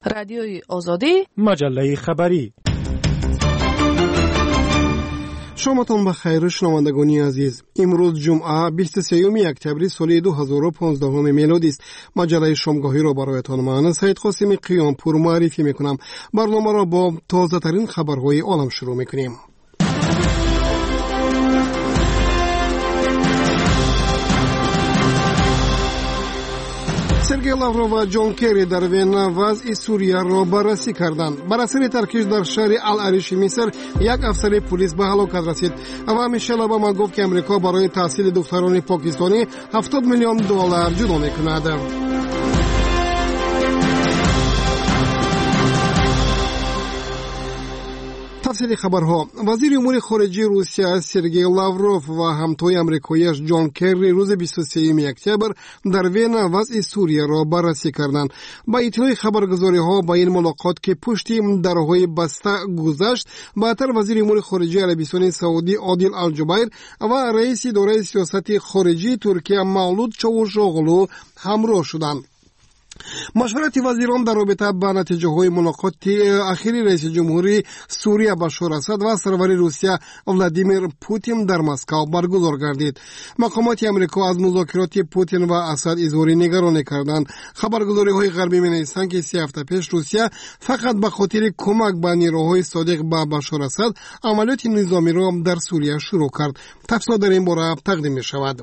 رادیوی آزادی، مجله خبری. شامتان بخیر شنوندگان عزیز. امروز جمعه 23 اکتبر سال 2015 میلادی است. مجله شامگاهی را برایتان من سید قاسم قیامپور معرفی میکنم. برنامه را با تازه ترین خبرهای عالم شروع میکنیم. سرگئی لاوروف و جان کری در وین وضع سوریه را بررسی کردند. بر اثر ترکیش در شهر العریش مصر یک افسر پلیس به هلاکت رسید و میشل اوباما گفت که امریکا برای تحصیل دختران پاکستانی $70 میلیون جدا میکند. تفصیل خبرها. وزیر امور خارجه روسیه سرگئی لاوروف و همتای امریکاییش جان کری روز 23 اکتبر در وین وضع سوریه را بررسی کردند. با اطلاع خبرگزاری‌ها با این ملاقات که پشت درهای بسته گذشت، بعدتر وزیر امور خارجه عربستان سعودی عادل الجبیر و رئیس اداره سیاست خارجی ترکیه مولود چاوشوغلو همراه شدند. مشورت وزیران در رابطه با نتیجه های ملاقات اخیری رئیس جمهوری سوریه بشار اسد و سرور روسیه ولادیمیر پوتین در مسکو برگزار گردید. مقامات امریکا از مذاکرات پوتین و اسد اظهار نگرانی کردند. خبرگزاری های غربی می‌نویسند که 3 هفته پیش روسیه فقط به خاطر کمک به نیروهای صادق به بشار اسد عملیات نظامی را در سوریه شروع کرد. تفصیلات در این باره تقدیم می‌شود.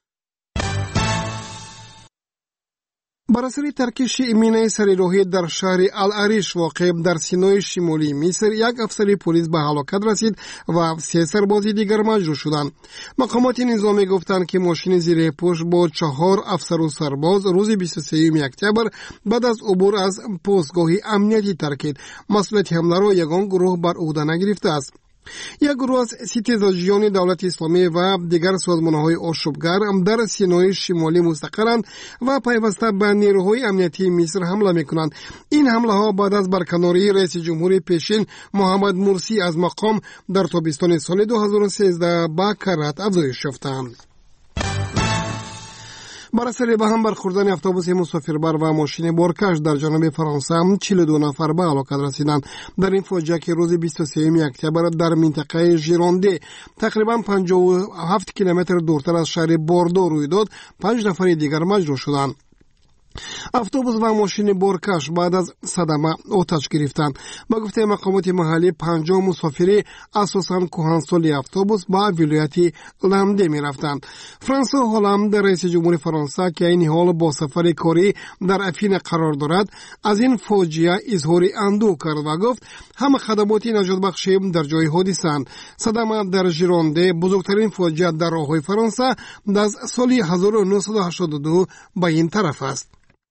بر اثر ترکیش مینه سریراهی در شهر العریش واقع در سینای شمالی مصر یک افسر پلیس به هلاکت رسید و 3 سرباز دیگر مجروح شدند. مقامات نظامی گفتند که ماشین زیر پوش با 4 افسر و سرباز روز 23 اکتبر بعد از عبور از پستگاه امنیتی ترکید. مسئولیت حمله را یگان گروه بر عهده نگرفته است. یک گروه از ستیزاجیان دولت اسلامی و دیگر سازمان‌های آشوبگر در سینای شمالی مستقرند و پیوسته به نیروهای امنیتی مصر حمله می‌کنند. این حمله‌ها بعد از برکناری رئیس جمهور پیشین محمد مرسی از مقام در تابستان سال 2013 با کرات افزایش یافتند. بر اثر به هم برخوردن اتوبوس مسافربر و ماشین بارکش در جنوب فرانسه 42 نفر به هلاکت رسیدند. در این فاجعه که روز 23 اکتبر در منطقه ژیرونده تقریبا 57 کیلومتر دورتر از شهر باردو روی داد، 5 نفر دیگر مجروح شدند. اتوبوس و ماشین بارکش بعد از صدمه آتش گرفتند. با گفته مقامات محلی 50 مسافری اساساً کهنسالی اتوبوس با ولایت لامده می رفتند. فرانسوا هولند رئیس جمهور فرانسه که این حال با سفر کاری در افین قرار دارد از این فاجعه اظهار اندوه کرد و گفت همه خدمات نجات بخشی در جای حادثه‌اند. صدمه در ژیرونده بزرگترین فاجعه در راههای فرانسه از سال 1982 به این طرف است.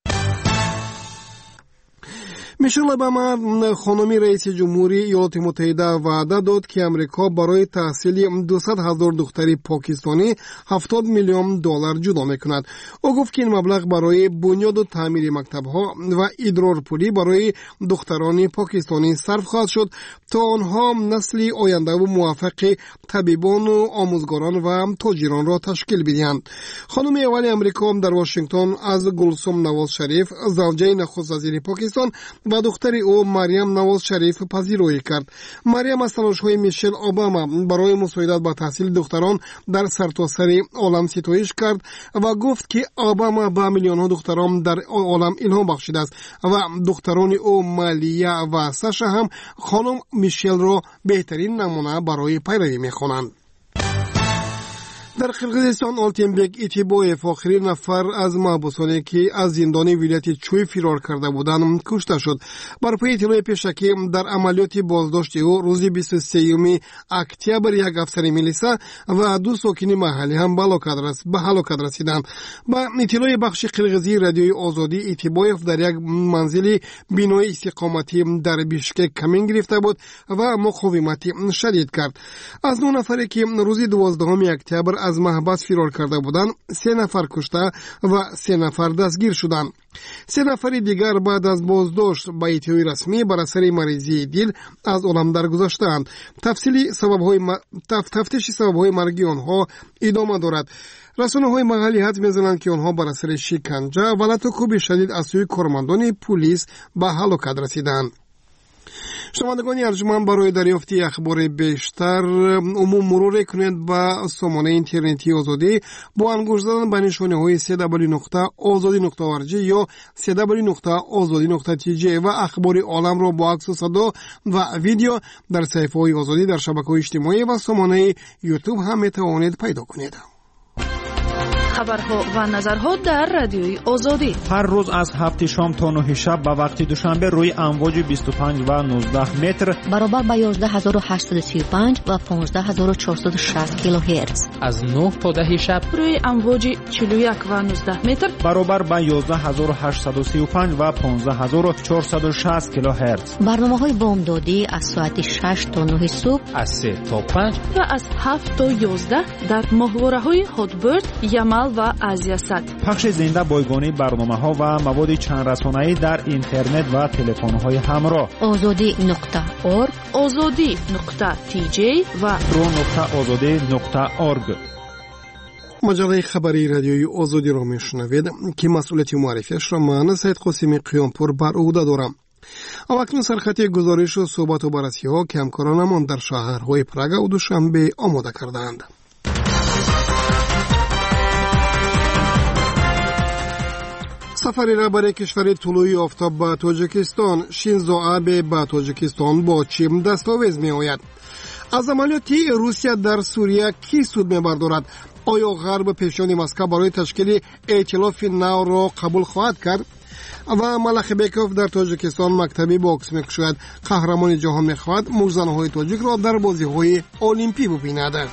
میشل اوباما خانمی رئیس جمهوری ایالات متحده وعده داد که امریکا برای تحصیل 200,000 دختر پاکستانی $70 میلیون جدا میکند. او گفت که این مبلغ برای بنیاد و تعمیر مکتب‌ها و ادرار پولی برای دختران پاکستانی صرف خواهد شد تا آنها نسلی آینده و موفق طبیبان و آموزگاران و تاجران را تشکیل بدهند. خانم اول امریکا در واشنگتن از گلسوم نواز شریف زوجه نخست وزیر پاکستان و دختر او مریم نواز شریف پذیرایی کرد. مریم از تلاش‌های میشل اوباما برای مساعدت با تحصیل دختران در سرتاسر عالم ستایش کرد و گفت که اوباما با میلیون‌ها دختران در عالم الهام بخشیده است و دختران او مالیه و ساشا هم خانم میشل را بهترین نمونه برای پیروی می‌خوانند. در قرقیزستان آلتینبک ایتیبایف آخرین نفر از محبوسانی که از زندان ولایت چوی فرار کرده بودند کشته شد. بر پای اطلاع پیشکی در عملیات بازداشت او روز 23 اکتبر یک افسر میلیسا و 2 ساکن محلی هم به هلاکت رسیدند. با اطلاع بخش قرقیزی رادیوی آزادی ایتیبایف در یک منزل بینای استقامتی در بیشکک کمین گرفته بود و مقاومت شدید کرد. از 9 نفری که روز 12 اکتبر از از محبس فرار کرده بودند 3 نفر کشته و 3 نفر دستگیر شدند. 3 نفر دیگر بعد از بازداشت با اطلاع رسمی بر اثر مریضی دل از عالم درگذشتند. تفتیش سبب‌های مرگ آنها ادامه دارد. رسانه‌های محلی حدس می‌زنند که آنها بر اثر شکنجه و لطم‌های شدید از سوی کارمندان پلیس به هلاکت رسیدند. شنوندگان ارجمند، برای دریافت اخبار بیشتر عموم مرور کنید به سامانه اینترنتی آزادی با انگشت زدن به نشانه‌های www.azadi.org یا www.azadi.tg و اخبار عالم را با عکس و صدا و ویدیو در صفحه‌های آزادی در شبکه‌های اجتماعی و سامانه یوتیوب هم می‌توانید پیدا کنید. خبرها و نظرها در رادیوی آزادی هر روز از 7 شام تا 9 شب به وقت دوشنبه روی امواج 25 و 19 متر برابر با 11835 و 15460 کیلوهرتز. از 9 تا 10 شب روی امواج 41 و 19 متر برابر با 11835 و 15460 کیلوهرتز. برنامه‌های بامدادی از ساعت 6 تا 9 صبح، از 3 تا 5 و از 7 تا 11 در ماهواره‌های هاتبرد، یمل و آزیاسات. پخش زنده بایگانی برنامه‌ها و مواد چند رسانه‌ای در اینترنت و تلفن‌های همراه. azadi.org، azadi.tj و pro.azadi.org. مجله خبری رادیوی آزادی را میشنوید که مسئولیت معرفیش را من سید قاسمی قیامپور بر عهده دارم. اکنون سرخط گزارش و صحبت و بررسی‌ها که همکارانمان در شهرهای پراگ و دوشنبه آماده کردند. سفری رهبر کشور طلوعی آفتاب به تاجیکستان شینزو آبه به تاجیکستان با چه دستاویز می آید؟ از عملیات روسیه در سوریه کی سود می بردارد؟ آیا غرب پیشانی مسکو برای تشکیل ائتلاف نو را قبول خواهد کرد؟ و ملخ بیکوف در تاجیکستان مکتبی باکس می کشد. قهرمان جهان می خواهد موزنهای تاجیک را در بازی‌های المپی ببیند.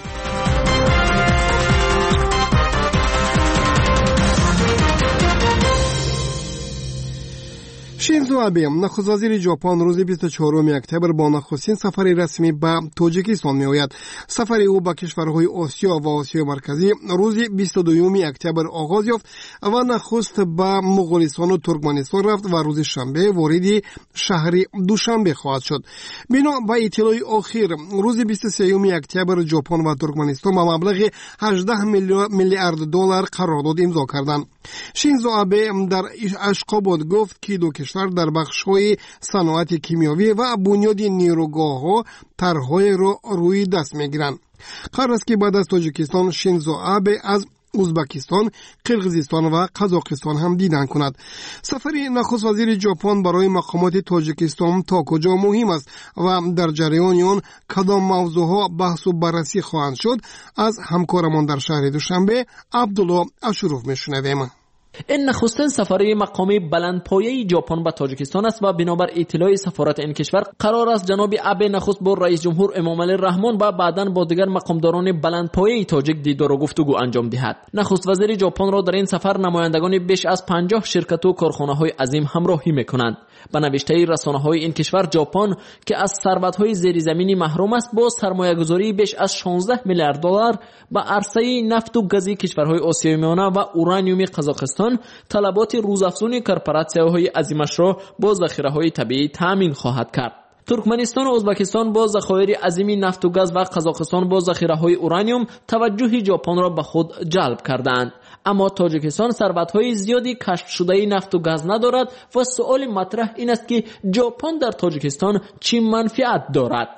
شینزو آبه نخست وزیر ژاپن روز 24 اکتبر با نخستین سفر رسمی به تاجیکستان می آید. سفر او به کشورهای آسیا و آسیای مرکزی روز 22 اکتبر آغاز یافت و نخست به مغولستان و ترکمنستان رفت و روز شنبه وارد شهر دوشنبه خواهد شد. بنا به اطلاع اخیر روز 23 اکتبر ژاپن و ترکمنستان با مبلغ 18 میلیارد دلار قرارداد امضا کردند. شینزو آبه در اشقاباد گفت که دو کشور در بخش‌های صنعت کیمیاوی و بنیاد نیروگاه‌ها طرح‌های را روی دست می‌گیرند. قرار است که بعد از تاجیکستان شینزو آبه از ازبکستان، قرقیزستان و قزاقستان هم دیدن کند. سفر نخست وزیر ژاپن برای مقامات تاجیکستان تا کجا مهم است و در جریان آن کدام موضوعها بحث و بررسی خواهند شد؟ از همکارمان در شهر دوشنبه عبدالله اشروف میشنویم. این نخستین سفری مقامی بلندپایه ژاپن به تاجیکستان است و بنابر اطلاع سفارت این کشور قرار است جناب آبه نخست با رئیس جمهور امامعلی رحمان و بعداً با دیگر مقامداران بلندپایه تاجیک دیدار و گفتگو انجام دهد. نخست وزیر ژاپن را در این سفر نمایندگان بیش از 50 شرکت و کارخانه‌های عظیم همراهی می‌کنند. به نوشته رسانه‌های این کشور ژاپن که از ثروت‌های زیرزمینی محروم است با سرمایه‌گذاری بیش از 16 میلیارد دلار به عرصه نفت و گازی کشورهای آسیای میانه و اورانیوم قزاقستان طلبات روزافزون کورپوراسیون‌های عظیمش را با ذخیره‌های طبیعی تامین خواهد کرد. ترکمنستان و ازبکستان با ذخایر عظیمی نفت و گاز و قزاقستان با ذخیره‌های اورانیوم توجه ژاپن را به خود جلب کردند. اما تاجیکستان ثروت‌های زیادی کشف شده نفت و گاز ندارد و سؤال مطرح این است که ژاپن در تاجیکستان چه منفعت دارد؟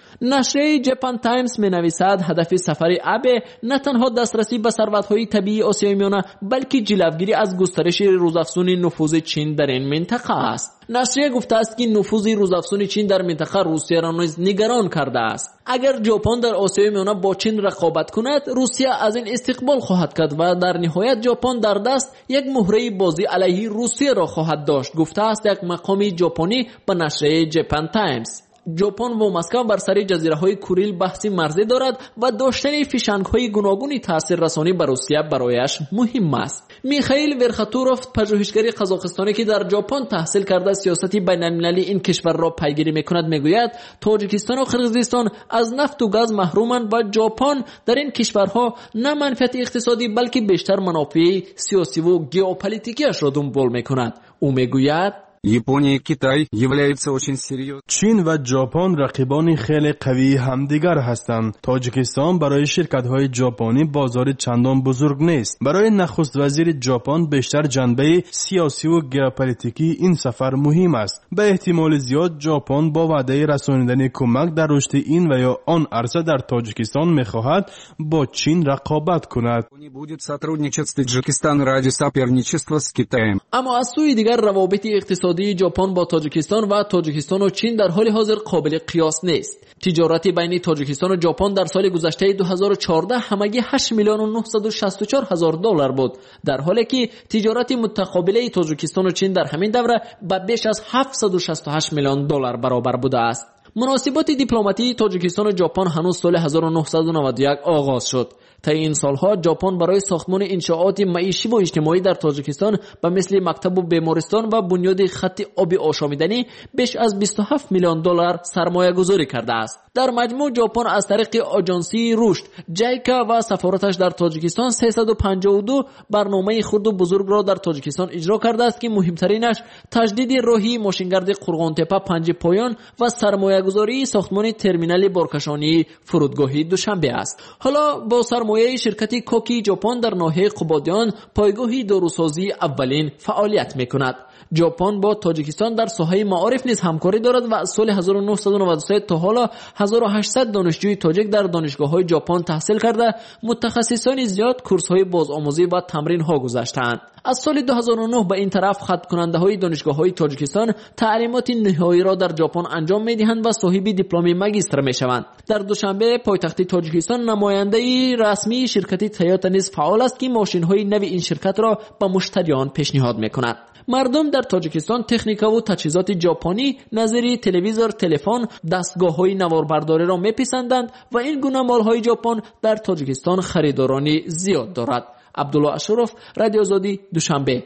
نشریه ژاپن تایمز می‌نویسد هدف سفر آبه نه تنها دسترسی به ثروت‌های طبیعی آسیای میانه بلکه جلوگیری از گسترش روزافزون نفوذ چین در این منطقه است. نشریه گفته است که نفوذ روزافزون چین در منطقه روسیه را نیز نگران کرده است. اگر ژاپن در آسیای میانه با چین رقابت کند، روسیه از این استقبال خواهد کرد و در نهایت ژاپن در دست یک مهره بازی علیه روسیه را خواهد داشت، گفته است یک مقام ژاپنی به نشریه ژاپن تایمز. ژاپن و مسکو بر سر جزیره‌های کوریل بحثی مرزی دارد و داشتن فشنگ‌های گوناگونی تاثیررسانی بر روسیه برایش مهم است. میخائیل ورخاتوروف، پژوهشگر قزاقستانی که در ژاپن تحصیل کرده سیاست بین‌المللی این کشور را پیگیری می‌کند میگوید تاجیکستان و قرقیزستان از نفت و گاز محرومند و ژاپن در این کشورها نه منفعت اقتصادی بلکه بیشتر منافع سیاسی و ژئوپلیتیکیش را دنبال می‌کند. او میگوید چین و ژاپن رقیبان خیلی قوی همدیگر هستند. تاجیکستان برای شرکت‌های ژاپنی بازار چندان بزرگ نیست. برای نخست وزیر ژاپن بیشتر جنبه سیاسی و ژئوپلیتیکی این سفر مهم است. به احتمال زیاد ژاپن با وعده رساندن کمک در رشد این و یا آن عرصه در تاجیکستان می‌خواهد با چین رقابت کند. اما از سوی دیگر روابط اقتصادی ژاپن با تاجیکستان و تاجیکستان و چین در حال حاضر قابل قیاس نیست. تجارت بین تاجیکستان و ژاپن در سال گذشته 2014 همگی 8 میلیون و 964 هزار دلار بود، در حالی که تجارت متقابله تاجیکستان و چین در همین دوره به بیش از 768 میلیون دلار برابر بوده است. مناسبات دیپلماتی تاجیکستان و ژاپن هنوز سال 1991 آغاز شد. تا این سالها ژاپن برای ساختمان انشاءات معیشی و اجتماعی در تاجیکستان به مثل مکتب و بیمارستان و بنیاد خط آب آشامیدنی بیش از 27 میلیون دلار سرمایه گذاری کرده است. در مجموع ژاپن از طریق آژانسی رشد جایکا و سفارتش در تاجیکستان 352 برنامه خرد و بزرگ را در تاجیکستان اجرا کرده است که مهمترینش تجدید راهی ماشینگرد قرغانتپه پنج پایان و سرمایه گذاری ساختمان ترمینال بارکشانی فرودگاهی دوشنبه است. حالا با سرمایه شرکت کوکی ژاپن در ناحیه قبادیان پایگاهی داروسازی اولین فعالیت میکند. ژاپن با تاجیکستان در ساحه معارف نیز همکاری دارد و از سال 1993 تا حالا 1800 دانشجوی تاجیک در دانشگاه‌های ژاپن تحصیل کرده متخصصان زیاد کورس‌های بازآموزی و تمرین‌ها گذاشتند. از سال 2009 به این طرف ختم کننده‌های دانشگاه‌های تاجیکستان تعلیمات نهایی را در ژاپن انجام می‌دهند و صاحب دیپلم ماجستر می‌شوند. در دوشنبه پایتخت تاجیکستان نماینده رسمی شرکت تویوتا نیز فعال است که ماشین‌های نو این شرکت را به مشتریان پیشنهاد می‌کند. مردم در تاجیکستان تکنیکا و تجهیزات ژاپنی نظیر تلویزور، تلفن، دستگاه‌های نواربرداری را می‌پسندند و این گونه مال‌های ژاپن در تاجیکستان خریدارانی زیاد دارد. عبدالله اشرف، رادیو آزادی، دوشنبه.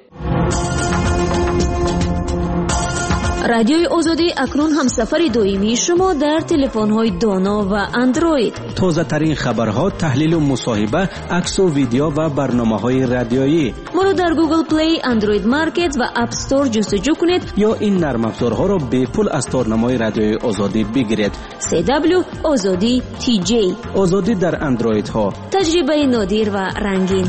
رادیوی آزادی اکنون همسفر دائمی شما در تلفن‌های دانا و اندروید. تازه ترین خبرها، تحلیل و مصاحبه، عکس و ویدیو و برنامه‌های رادیویی. ما را در گوگل پلی، اندروید مارکت و اپ استور جستجو کنید یا این نرم افزارها را به پول از تارنمای رادیوی آزادی بگیرید. CW آزادی TJ. آزادی در اندروید ها. تجربه نادر و رنگین.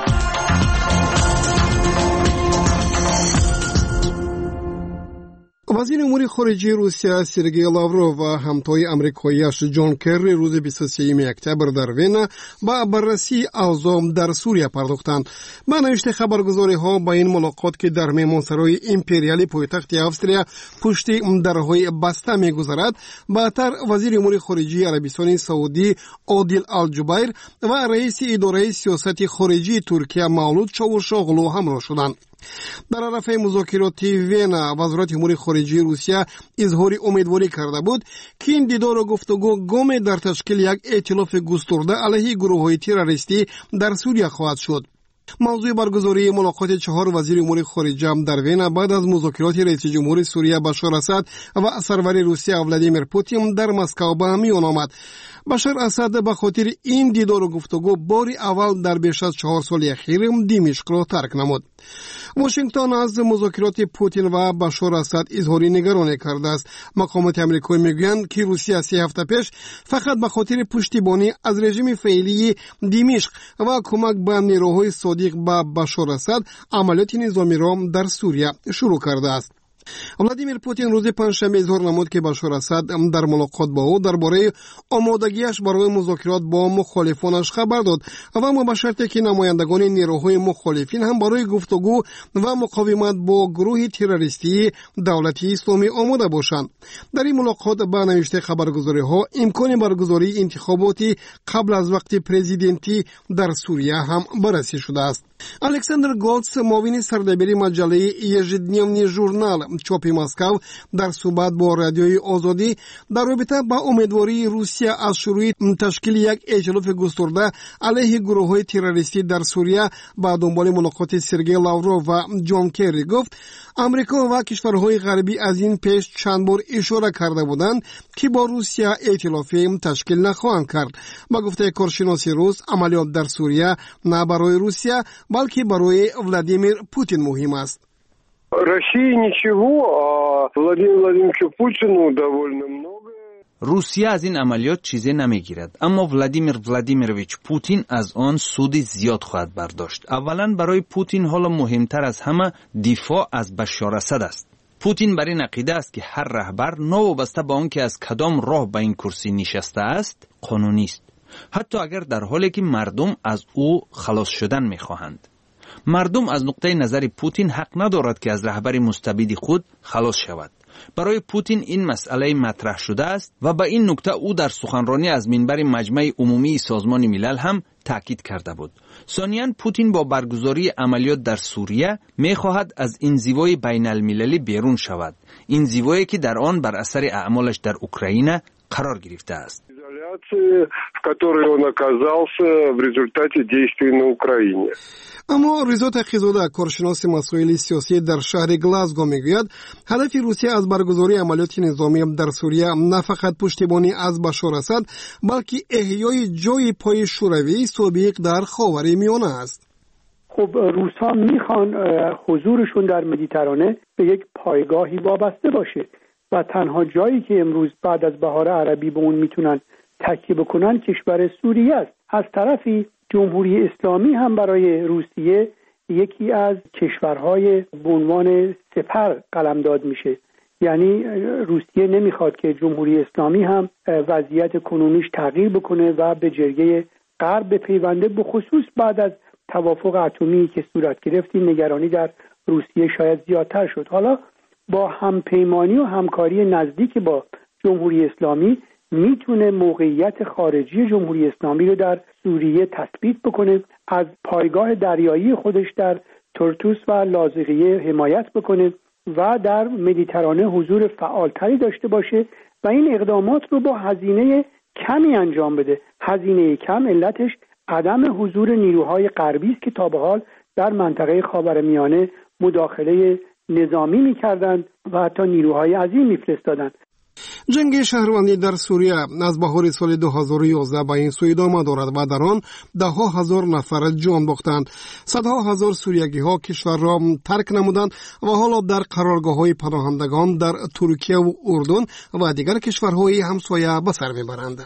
وزیر امور خارجه روسیه سرگئی لاوروف و همتای آمریکایی‌اش جان کری روز 23 اکتبر در وین با بررسی اوضاع در سوریه پرداختند. با نوشته خبرگزاری‌ها با این ملاقات که در مهمانسرای امپریالی پایتخت استرالیا پشت درهای بسته می‌گذرد، بعدتر وزیر امور خارجه عربستان سعودی عادل الجبیر و رئیس اداره سیاست خارجی ترکیه مولود چاوشاغلو همراه شدند. در عرصه مذاکرات وین وزارت امور خارجه روسیه اظهار امیدواری کرده بود که این دیدار و گفتگو گام در تشکیل یک ائتلاف گسترده علیه گروه‌های تروریستی در سوریه خواهد شد. موضوع برگزاری ملاقات 4 وزیر امور خارجه در وین بعد از مذاکرات رئیس جمهور سوریه بشار اسد و سرور روسیه ولادیمیر پوتین در مسکو به میان آمد. بشار اسد به خاطر این دیدار و گفتگو بار اول در بیش از 4 سال اخیر دمشق را ترک نمود. واشنگتن از مذاکرات پوتین و بشار اسد اظهار نگرانی کرده است. مقامات آمریکایی میگویند که روسیه 3 هفته پیش فقط به خاطر پشتیبانی از رژیم فعلی دمشق و کمک به نیروهای صادق به بشار اسد عملیات نظامی را در سوریه شروع کرده است. ولادیمیر پوتین روز پنجشنبه اظهار نمود که بشار اسد در ملاقات با او درباره آمادگیش برای مذاکرات با مخالفانش خبر داد و اما به شرطی که نمایندگان نیروهای مخالفین هم برای گفتگو و مقاومت با گروه تروریستی دولت اسلامی آماده باشند. در این ملاقات به نوشته خبرگزاری‌ها امکان برگزاری انتخاباتی قبل از وقت پرزیدنتی در سوریه هم بررسی شده است. الکساندر گولتس معاون سردبیر مجله یژدنیوی ژورنال چاپی مسکو در صحبت با رادیوی آزادی در رابطه با امیدواری روسیه از شروع تشکیل یک ائتلاف گسترده علیه گروه‌های تروریستی در سوریه با دنبال ملاقات سرگئی لاوروف و جان کری گفت امریکا و کشورهای غربی از این پیش چند بار اشاره کرده بودند که با روسیه ائتلافی تشکیل نخواهند کرد. با گفته کارشناس روس عملیات در سوریه نه برای روسیه بلکه برای ولادیمیر پوتین مهم است. России ничего, а Владимиру Владимировичу Путину довольно много. روسیه از این عملیات چیزی نمیگیرد، اما ولادیمیر ولادیمیرویچ پوتین از آن سود زیاد خواهد برداشت. اولا برای پوتین حالا مهمتر از همه دفاع از بشار اسد است. پوتین بر این عقیده است که هر رهبر نوابسته به آنکه از کدام راه به این کرسی نشسته است قانونی است، حتی اگر در حالی که مردم از او خلاص شدن میخواهند. مردم از نقطه نظر پوتین حق ندارد که از رهبر مستبد خود خلاص شود. برای پوتین این مسئله مطرح شده است و به این نکته او در سخنرانی از منبر مجمع عمومی سازمان ملل هم تاکید کرده بود. ثانیاً پوتین با برگزاری عملیات در سوریه می‌خواهد از انزوای بین المللی بیرون شود، انزوایی که در آن بر اثر اعمالش در اوکراین قرار گرفته است. в которой он оказался в результате действий на Украине. اما رضا تقی‌زاده کارشناس مسائل سیاسی در شهر گلاسگو میگوید هدف روسیه از برگزاری عملیات نظامی در سوریه نه فقط پشتیبانی از بشار اسد بلکه احیای جای پای شوروی سابق در خاورمیانه است. خب روس‌ها میخوان حضورشون در مدیترانه به یک پایگاهی وابسته باشه و تنها جایی که امروز بعد از بهار عربی به اون میتونن تکیه بکنن کشور سوریه است. از طرفی جمهوری اسلامی هم برای روسیه یکی از کشورهای به عنوان سپر قلمداد میشه. یعنی روسیه نمیخواد که جمهوری اسلامی هم وضعیت کنونیش تغییر بکنه و به جرگه غرب بپیونده، به خصوص بعد از توافق اتمی که صورت گرفت. نگرانی در روسیه شاید زیادتر شد. حالا با همپیمانی و همکاری نزدیک با جمهوری اسلامی میتونه موقعیت خارجی جمهوری اسلامی رو در سوریه تثبیت بکنه، از پایگاه دریایی خودش در ترتوس و لاذقیه حمایت بکنه و در مدیترانه حضور فعالتری داشته باشه و این اقدامات رو با هزینه کمی انجام بده. هزینه کم علتش عدم حضور نیروهای غربی است که تا به حال در منطقه خاورمیانه مداخله نظامی می‌کردند و حتی نیروهای عظیم می‌فرستادند. جنگ شهروندی در سوریه از بهار سال 2011 به این سو ادامه دارد و در آن ده‌ها هزار نفر جان باختند. صدها هزار سوریگی‌ها کشور را ترک نمودند و حالا در قرارگاه‌های پناهندگان در ترکیه و اردن و دیگر کشورهای همسایه به سر میبرند.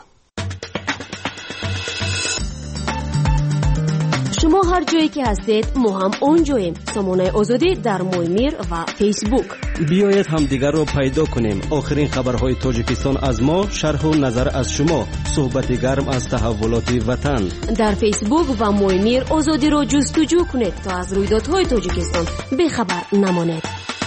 شما هر جایی که هستید ما هم اونجاییم. سامانه آزادی در مویمیر و فیسبوک. بیایید هم دیگر رو پیدا کنیم. آخرین خبرهای تاجیکستان از ما، شرح و نظر از شما، صحبت گرم از تحولات وطن. در فیسبوک و مویمیر آزادی رو جستجو کنید تا از رویدادهای تاجیکستان بخبر نمانید.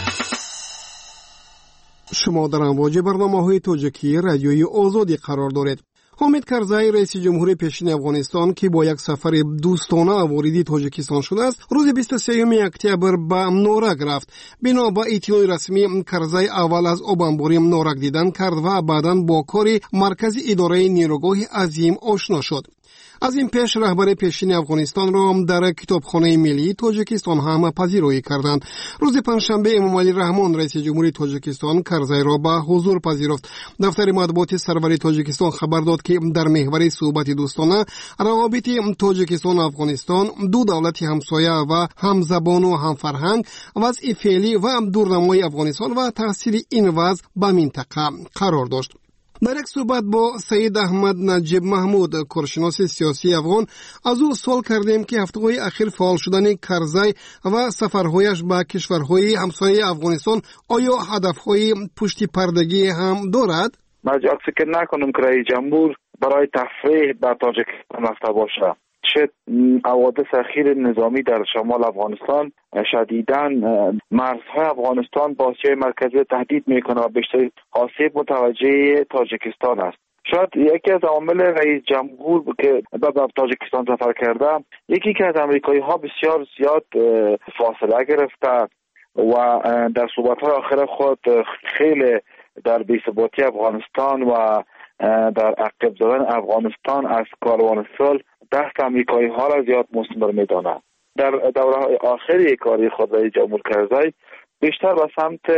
شما در امواج برنامه‌های تاجیکی رادیوی آزادی قرار دارید. حامد کرزی رئیس جمهور پیشین افغانستان که با یک سفر دوستانه وارد تاجیکستان شده است، روز 23 اکتبر به نورک رفت. بنا به اطلاع رسمی کرزی اول از آبانباری نورک دیدن کرد و بعداً با کار مرکز اداره نیروگاه عظیم آشنا شد. از این پیش رهبر پیشین افغانستان را در کتابخانه ملی تاجیکستان هم پذیرایی کردند. روز پنجشنبه امامعلی رحمان رئیس جمهوری تاجیکستان کرزی را به حضور پذیرفت. دفتر مطبوعات سرور تاجیکستان خبر داد که در محور صحبت دوستانه روابط تاجیکستان و افغانستان، دو دولت همسایه و همزبان و همفرهنگ، وضع فعلی و دورنمای افغانستان و تاثیر این وضع به منطقه قرار داشت. در یک صحبت با سید احمد نجیب محمود کارشناس سیاسی افغان از او سوال کردیم که هفته‌های اخیر فعال شدن کرزی و سفرهایش به کشورهای همسایه افغانستان آیا هدفهای پشت پردگی هم دارد؟ من فکر نکنم که رئیس جمهور برای تفریح به تاجیکستان رفته باشه. چه حوادث اخیر نظامی در شمال افغانستان شدیداً مرزهای افغانستان با آسیای مرکزی تهدید میکنه و بیشتر آسیب متوجه تاجیکستان است. شاید یکی از عوامل رئیس جمهور که به تاجیکستان سفر کرده، یکی که از امریکایی ها بسیار زیاد فاصله گرفته و در صحبت‌های آخر خود خیلی در بی‌ثباتی افغانستان و در عقب زدن افغانستان از کاروان صلح دست امریکایی ها را زیاد مثمر می‌داند. در دوره‌های آخری کاری خود رئیس جمهور کرزی بیشتر به سمت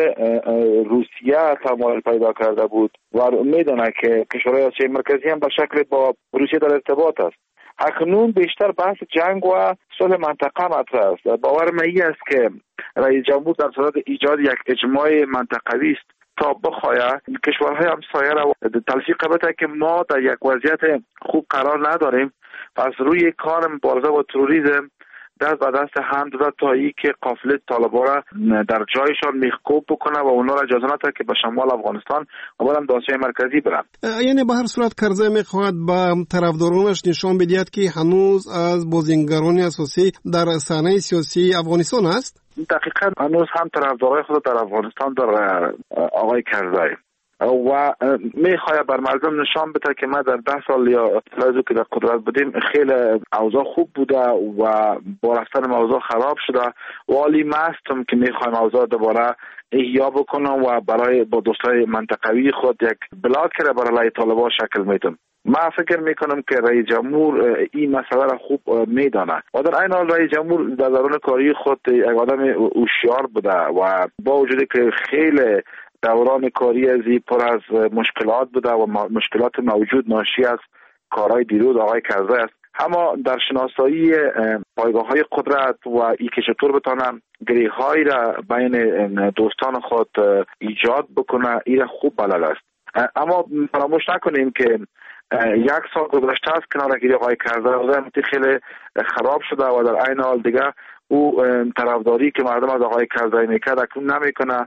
روسیه تمایل پیدا کرده بود و می‌داند که کشورهای آسیای مرکزی هم به شکل با روسیه در ارتباط است. اکنون بیشتر بحث جنگ و صلح منطقه مطرح است. باور من است که رئیس جمهور در صدد ایجاد یک اجماع منطقوی است تا بخواهد کشورهای همسایه را تلفیق بده که ما در یک وضعیت خوب قرار نداریم، پس روی کار مبارزه با تروریسم دست به دست هم داده تا ای که قافله طالبان را در جایشان میخکوب بکنه و اونا را اجازه نده که به شمال افغانستان و بعدم به آسیای مرکزی برن. یعنی به هر صورت کرزی میخواهد به طرفدارانش نشان بدهد که هنوز از بازیگران اساسی در صحنه سیاسی افغانستان است. دقیقاً هنوز هم طرفدارای خود در افغانستان داره آقای کرزی و میخواد بر مردم نشان بده که ما در 10 سال یا اطلاعی که در قدرت بودیم خیلی اوضاع خوب بوده و با رفتن اوضاع خراب شده و حالی مستم که میخوایم اوضاع دوباره احیا بکنم و برای با دوستای منطقوی خود یک بلاک را برای طالبان شکل میدم. من فکر میکنم که رئیس جمهور این مسئله را خوب میدانه و در این حال رئیس جمهور در دوران کاری خود یک آدم هوشیار بوده و با وجودی که خیلی دوران کاری ازی پر از مشکلات بوده و مشکلات موجود ناشی از کارهای دیروز آقای کرزی است، اما در شناسایی پایگاه‌های قدرت و ای که چطور بتانم گریه‌هایی را بین دوستان خود ایجاد بکنه این خوب بلد است. اما فراموش نکنیم که 1 سال گذشته است کنارگیری آقای کرزی خیلی خراب شده و در عین حال دیگه او طرفداری که مردم از آقای کرزی میکرد اکنون نمیکنه،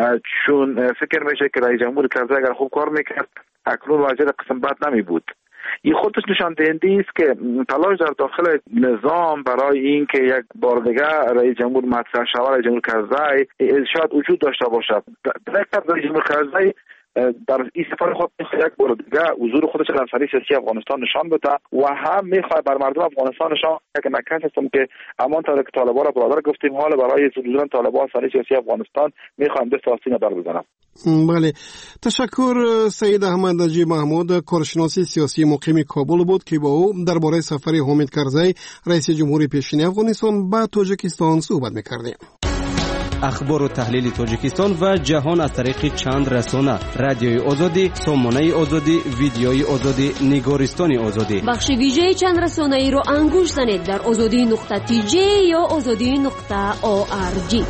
چون فکر میشه که رئیس جمهور کرزی اگر خوب کار میکرد اکنون وضعیت قسم بد نمی بود. این خودش نشان دهنده است که تلاش در داخل نظام برای این که یک بار دیگه رئیس جمهور مطرح شود، رئیس جمهور کرزی شاید وجود داشته باشد. در رئیس جمهور کرزی در این سفر خود یک بار دیگه حضور خودش در سری سیاسی افغانستان نشان بده و هم میخواد بر مردم افغانستان نشان بده که مکان هستم که همانطور که طالبان را برادر گفتیم حال برای حضور طالبان سری سیاسی افغانستان میخوایم دست آستین بر بزنم. بله، تشکر. سید احمد نجیب محمود، کارشناس سیاسی مقیم کابل بود که با او درباره سفر حامد کرزی رئیس جمهوری پیشین افغانستان به تاجیکستان صحبت می‌کردیم. اخبار و تحلیل تاجیکستان و جهان از طریق چند رسانه: رادیوی آزادی، سامانه آزادی، ویدیوی آزادی، نگارستان آزادی. بخش ویژه چند رسانه‌ای رو انگوش زنید در azadi.tj یا azadi.org.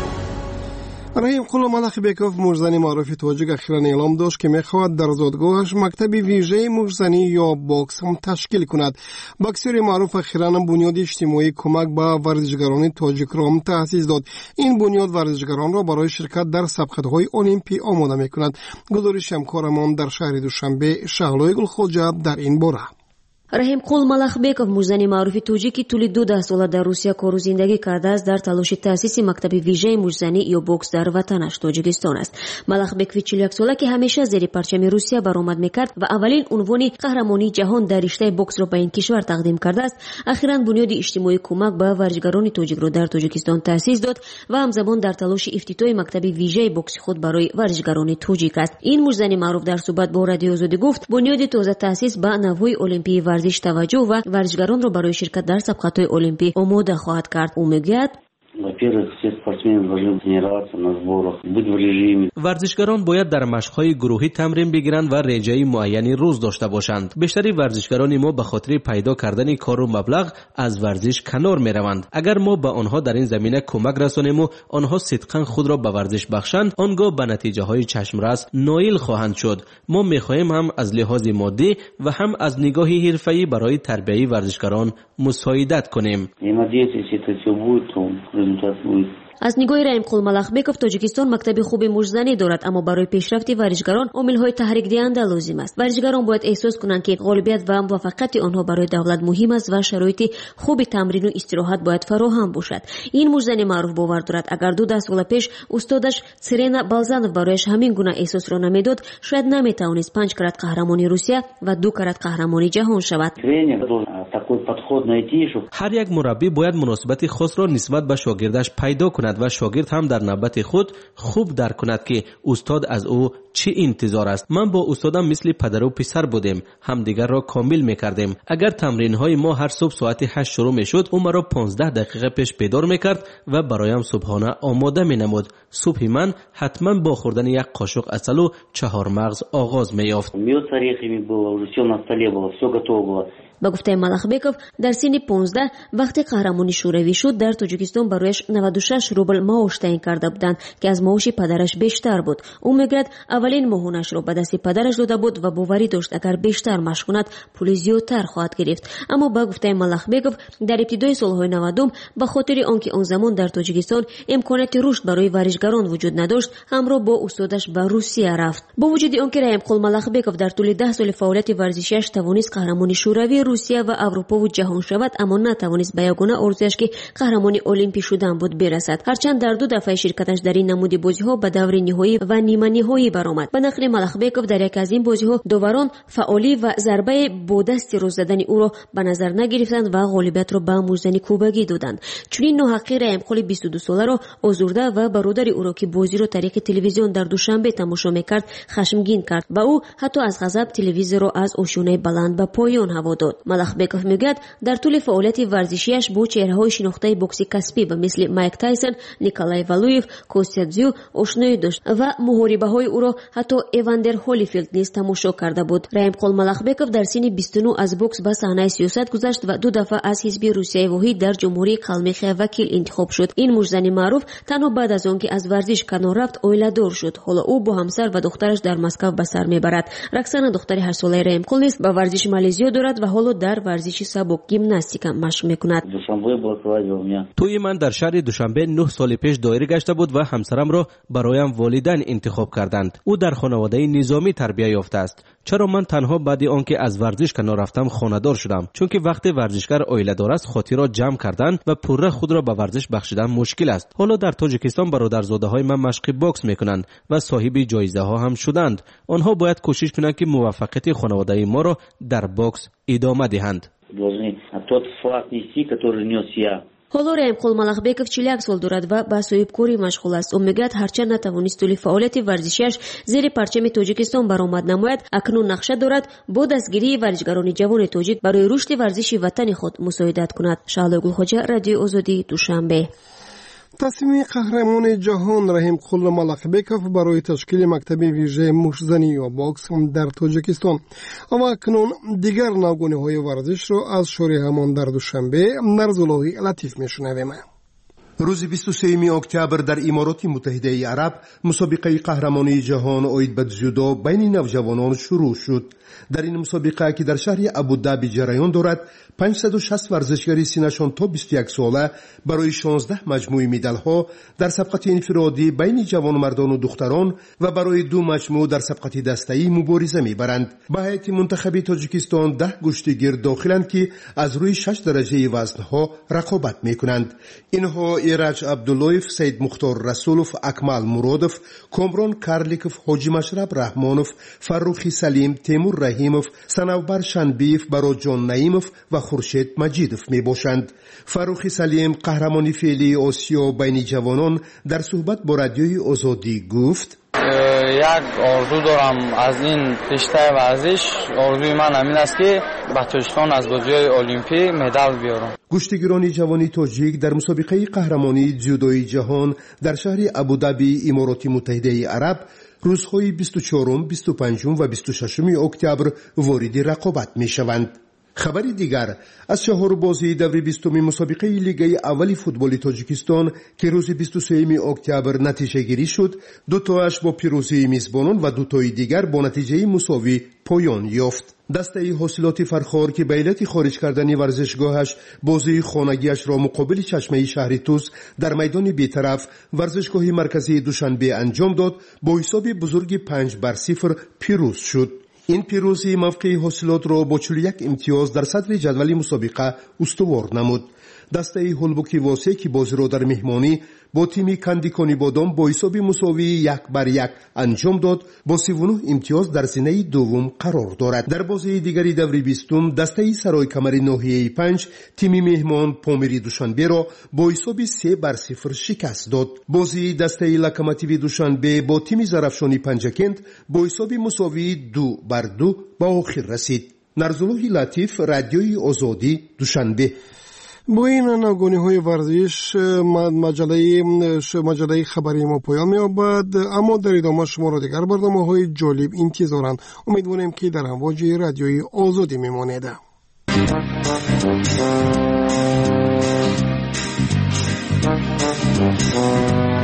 رحیم قل ملخ بیکوف مجزنی معروف تاجیک اخیراً اعلام داشت که میخواهد در زادگاهش مکتب ویژه مجزنی یا باکس هم تشکیل کند. باکسر معروف اخیراً بنیاد اجتماعی کمک به ورزشگران تاجیک را هم تأسیس داد. این بنیاد ورزشگران را برای شرکت در سبقت‌های المپی آماده میکند. گزارش همکارمان در شهر دوشنبه شغلای گلخوجه در این باره. رحیم قول ملخبеков мужзани маъруфи тоҷик ки тӯли 12 сола дар русия кору зиндагӣ кардааст дар талоши таъсиси мактаби вижаи мужзанӣ ё бокс дар ватанаш тоҷикистон аст. малахбекови 41 сола ки ҳамеша зери парчами русия баромад мекард ва аввалин унвони қаҳрамонии ҷаҳон дар риштаи боксро ба ин кишвар тақдим кардааст, ахиран бунёди иҷтимоии кӯмак ба варзишгарони тоҷикро дар тоҷикистон таъсис дод ва ҳамзамон дар талоши ифтитоҳи мактаби вижаи бокси худ барои варзишгарони тоҷик аст. ин мужзани маъруф дар суҳбат бо радиои озодӣ гуфт бунёди тоза таъсис ба навъҳои олимпии ورزش توجه و ورزشگران را برای شرکت در سبقت‌های المپی آماده خواهد کرد. او میگوید ورزشگران باید در مشق‌های گروهی تمرین بگیرند و رژه‌ای معینی روز داشته باشند. بیشتری ورزشگران ما به خاطر پیدا کردن کار و مبلغ از ورزش کنار می‌روند. اگر ما به آنها در این زمینه کمک رسانیم و آنها صدقاً خود را به ورزش بخشند، آنگاه به نتیجه‌های چشم‌رس نائل خواهند شد. ما می‌خواهیم هم از لحاظ مادی و هم از نگاه حرفه‌ای برای تربیت ورزشگران مساعدت کنیم. аз нигоҳи Раимқул Малахбеков, Тоҷикистон мактаби хуби мужзанӣ дорад, аммо барои пешрафти варзишгарон омилҳои таҳрикдиҳанда лозим аст. Варзишгарон бояд эҳсос кунанд, ки ғолибият ва муваффақияти онҳо барои давлат муҳим аст ва шароити хуби тамрину истироҳат бояд фароҳам бошад. Ин мужзани маъруф бовар дорад, агар 2 сола пеш устодаш Цирена Балзанов барояш ҳамин гуна эҳсосро намедод, шояд наметавонист 5 карат қаҳрамони Русия ва 2 карат қаҳрамони ҷаҳон шавад. ҳар як мураббӣ бояд муносибати хосро нисбат ба шогирдаш пайдо кунад ва шогирд ҳам дар навбати худ хуб дарк кунад, ки устод аз ӯ чӣ интизор аст. ман бо устодам мисли падару писар будем, ҳамдигарро комил мекардем. агар тамринҳои мо ҳар субҳ соати 8 шурӯъ мешуд, ӯ маро 15 дақиқа пеш бедор мекард ва бароям субҳона омода менамуд. субҳи ман ҳатман бо хӯрдани 1 қошуқ асалу 4 мағз оғоз меёфт. ба гуфтаи Малахбеков, дар синни 15 вақте қаҳрамони шӯравӣ шуд, дар Тоҷикистон барояш 96 рубл маош таъин карда буданд, ки аз маоши падараш бештар буд. ӯ мегӯяд аввалин моҳунашро ба дасти падараш дода буд ва боварӣ дошт, агар бештар машқ кунад, пули зиёдтар хоҳад гирифт. аммо ба гуфтаи Малахбеков, дар ибтидои солҳои 90 ба хотири он ки он замон дар Тоҷикистон имконияти рушд барои варзишгарон вуҷуд надошт, ҳамроҳ бо устодаш ба Русия рафт. бо вуҷуди он ки Раимқул Малахбеков дар тӯли 10 соли фаъолияти варзишиаш тавонист қаҳрамони шӯравӣ, Русия ва Аврупову ҷаҳон шавад, аммо натавонист ба ягона орзуяш, ки қаҳрамони олимпӣ шудан буд, берасад. ҳарчанд дар 2 дафъаи ширкаташ дар ин намуди бозиҳо ба даври ниҳоӣ ва ниманиҳоӣ баромад. ба нақли Малахбеков, дар яке аз ин бозиҳо доварон фаъолӣ ва зарбаи бо дасти роздадани ӯро ба назар нагирифтанд ва ғолибиятро ба мужзани кӯбагӣ доданд. чунин ноҳаққӣ Раимқули 22 соларо озурда ва бародари ӯро, ки бозиро тариқи телевизион дар Душанбе тамошо мекард, хашмгин кард ва ӯ ҳатто аз ғазаб телевизорро аз ошёнаи баланд ба поён ҳаво дод. Малахбеков мегӯяд, дар тӯли фаъолияти варзишиаш бо чеҳраҳои шинохтаи бокси каспӣ ба мисли Майк Тайсон, Николай Валуев, Костя Дзю ошноӣ дошт ва муҳорибаҳои ӯро ҳатто Эвандер Холифилд низ тамошо карда буд. Раимқул Малахбеков дар синни 29 аз бокс ба саҳнаи сиёсат гузашт ва 2 дафъа аз ҳизби Русияи воҳид дар ҷумҳурии Қалмихия вакил интихоб шуд. ин мужзани маъруф танҳо баъд аз он ки аз варзиш канор рафт, оиладор шуд. ҳоло ӯ бо ҳамсар ва духтараш дар Москав ба сар мебарад. Роксана, духтари 8 солаи Раимқул низ ба варзиш малезиё дорад ва ҳоло дар варзиши сабук гимнастика машқ мекунад. тӯи ман дар шаҳри Душанбе 9 соли пеш доир гашта буд ва ҳамсарамро бароям волидайн интихоб карданд. ӯ дар хонаводаи низомӣ тарбия ёфтааст. чаро ман танҳо баъди он ки аз варзиш канор рафтам хонадор шудам? чунки вақте варзишгар оиладор аст, хотирро ҷамъ кардан ва пурра худро ба варзиш бахшидан мушкил аст. ҳоло дар Тоҷикистон бародарзодаҳои ман машқи бокс мекунанд ва соҳиби ҷоизаҳо ҳам шуданд. онҳо бояд кӯшиш кунанд ки муваффақияти хонаводаи моро дар бокс идома диҳанд. ҳоло Раимқул Малахбеков 41 сол дорад ва ба соҳибкорӣ машғул аст. ӯ мегӯяд, ҳарчанд натавонист тӯли фаъолияти варзишиаш зери парчами Тоҷикистон баромад намояд, акнун нақша дорад бо дастгирии варзишгарони ҷавони тоҷик барои рушди варзиши ватани худ мусоидат кунад. Шаҳло Гулхоҷа, Радиои Озодӣ, Душанбе. تصمیم قهرمان جهان رحیمقل ملخبیکوف برای تشکیل مکتب ویژه مشزنی و باکس در تاجیکستان و اکنون دیگر نوگونه‌های ورزش را از شوری همان در دوشنبه نرزاللهی لطیف میشنویم. روز 23 اکتبر در امارات متحده عرب مسابقه قهرمانی جهان اوید به جودو بین نوجوانان شروع شد. در این مسابقه که در شهر ابودابی جریان دارد 560 ورزشکاری سنشان تا 21 ساله برای 16 مجموعه مدال‌ها در سبقت انفرادی بین جوان مردان و دختران و برای 2 مجموعه در سبقت دسته‌ای مبارزه می‌برند. به هیئت منتخب تاجیکستان 10 گشتیگر داخلند که از روی 6 درجه وزن‌ها رقابت می‌کنند. اینها ایرج عبداللهیف، سید مختار رسولوف، اکمل مرادوف، کامران کارلیکوف، حاجی مشرب رحمانوف، فروخی سلیم، تیمور رحیموف، صنوبر شنبیف، براجان نعیموف و خورشید مجیدوف می باشند. فروخی سلیم قهرمانی فعلی آسیا بین جوانان در صحبت با رادیوی آزادی گفت: یک آرزو دارم از این رشته ورزش. آرزوی من همین است که به تاجیکستان از بازی‌های المپیک مدال بیارم. گشتیگران جوانی تاجیک در مسابقه قهرمانی جودوی جهان در شهر ابودابی امارات متحده عرب روزهای 24، 25 و 26 اکتبر وارد رقابت می‌شوند. خبری دیگر از 4 بازی دور 20 مسابقه لیگ اول فوتبال تاجیکستان که روز 23 اکتبر نتیجه گیری شد، 2 تاش با پیروزی میزبانان و 2 تای دیگر با نتیجه مساوی پایان یافت. دسته حاصلات فرخار که به علت خارج کردن ورزشگاهش بازی خانگیش را مقابل چشمه شهر توس در میدان بیطرف ورزشگاه مرکزی دوشنبه انجام داد، با حساب بزرگ 5-0 پیروز شد. این پیروزی موقع حاصلات را با 41 امتیاز در صدر جدول مسابقه استوار نمود. دسته هولبوکی واسه که بازی را در مهمانی با تیم کندیکانی بادام با حساب مساوی 1-1 انجام داد، با 39 امتیاز در زینه دوم قرار دارد. در بازی دیگری دور 20 دسته سرای کمر ناحیه 5 تیم مهمان پامیری دوشنبه را با حساب 3-0 شکست داد. بازی دسته لکماتیوی دوشنبه با تیم زرافشانی پنجکند با حساب مساوی 2-2 به آخر رسید. نرزالله لطیف، رادیوی آزادی، دوشنبه. با این نگونی های ورزش مجله خبری ما پایان می یابد، اما در ادامه شما را دیگر برنامه های جالب انتظارند. امیدواریم که در امواج رادیوی آزادی می مانید.